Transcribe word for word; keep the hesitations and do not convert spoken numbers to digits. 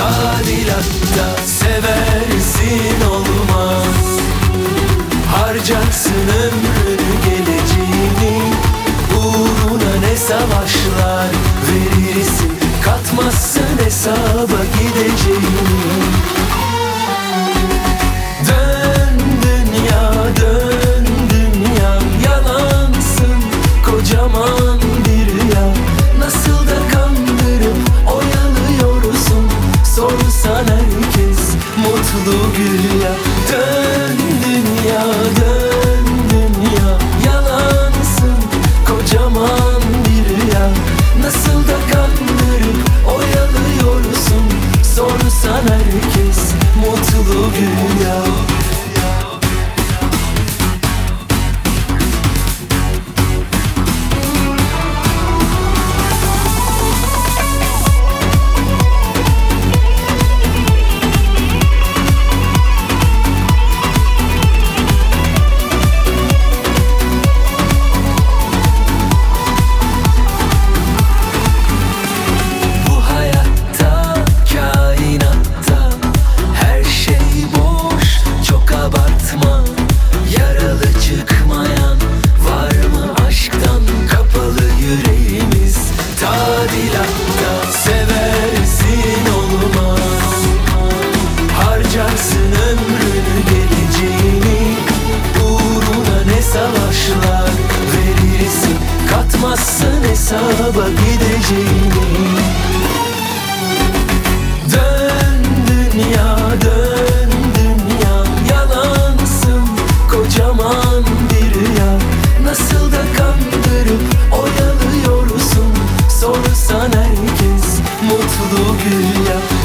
Tadilatta seversin olmaz. Harcarsın ömrünü geleceğini, uğruna ne savaşlar verirsin, katmazsın hesaba gideceğini. Dön dünya, dön dünya, yalansın kocaman bir rüya. Nasıl da kandırıp oyalıyorsun, sorsan herkes mutlu güya. Dön dünya, dön dünya, yalansın kocaman bir rüya. Nasıl da kandırıp oyalıyorsun, sorsan herkes mutlu güya. Tadilatta seversin olmaz. Harcarsın ömrünü geleceğini, uğruna ne savaşlar verirsin, katmazsın hesaba gideceğini. Dön dünya, dön dünya, yalansın kocaman bir rüya. Nasıl da kandırıp oyalıyorsun, sorsan herkes mutlu güya.